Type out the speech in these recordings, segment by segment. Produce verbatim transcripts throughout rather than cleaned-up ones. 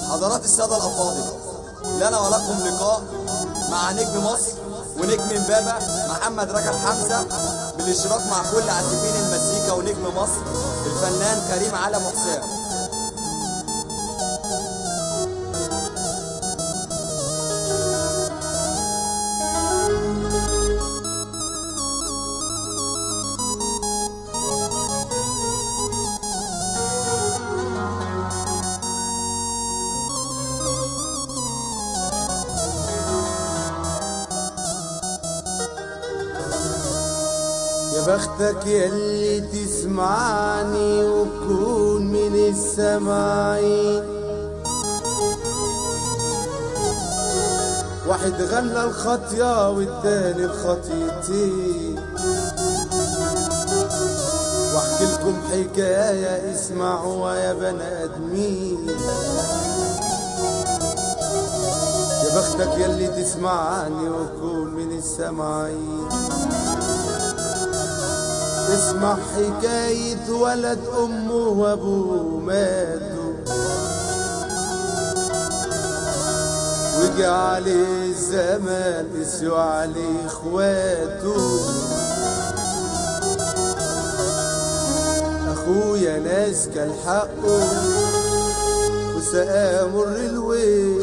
حضرات السادة الأفاضل، لنا ولكم لقاء مع نجم مصر ونجم امبابة محمد رجب حمزة، بالاشتراك مع كل عازفين المزيكا ونجم مصر الفنان كريم علم حسام. يا بختك يلي تسمعني وتكون من السامعين، واحد غنى الخطية والتاني الخطيتين، واحكي لكم حكاية اسمعوا يا بني ادمين. يا بختك يلي تسمعني وتكون من السامعين، اسمع حكاية ولد أمه وأبوه ماتوا، وجي عليه الزمان قسيوا عليه إخواته. أخويا ناس كان حقه وسقاه مر الويل،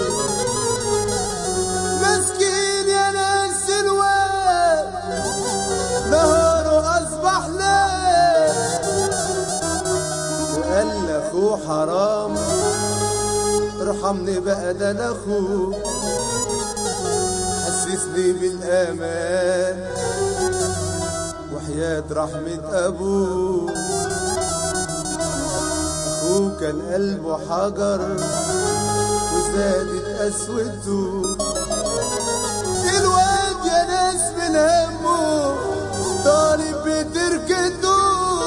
مسكين يا ناس الواد نهاره أصبح ليل، وقال لأخوه حرام ارحمني بقى ده أنا أخوك، حسسني بالأمان وحياة رحمة أبوه. أخوه كان قلبه حجر وزادت قسوته، الواد يا ناس من همه طالب بتركته،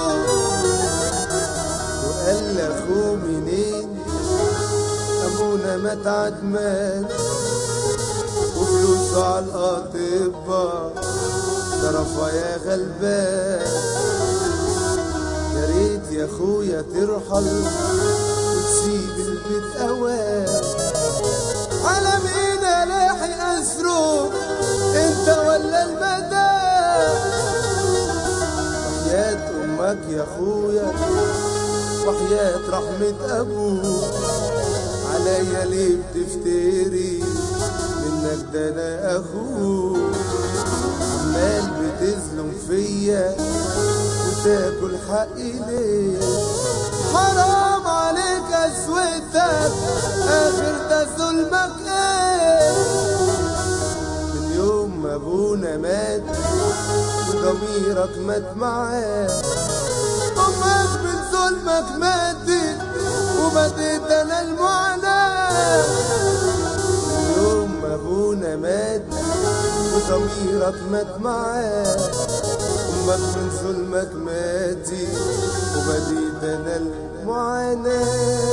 وقال لاخوه منين ابونا مات عدمان وفلوسه على الاطباء طرفها يا غلبان. يا ريت يا اخويا ترحل وتسيب البيت اوان، على مين الاحي اسره انت ولا المدى؟ وحياة امك يا اخويا وحياة رحمة ابوك، عليا ليه بتفتري منك ده انا اخوك؟ عمال بتظلم فيا وتاكل حقي ليه؟ حرام عليك اسوتك اخر ده ظلمك ايه؟ من يوم ما ابونا مات وضميرك مات معاه، امك من ظلمك ماتت وبديت انا المعاناة. من يوم ما ابونا مات وضميرك مات معاه، امك من ظلمك ماتت وبديت انا المعاناة.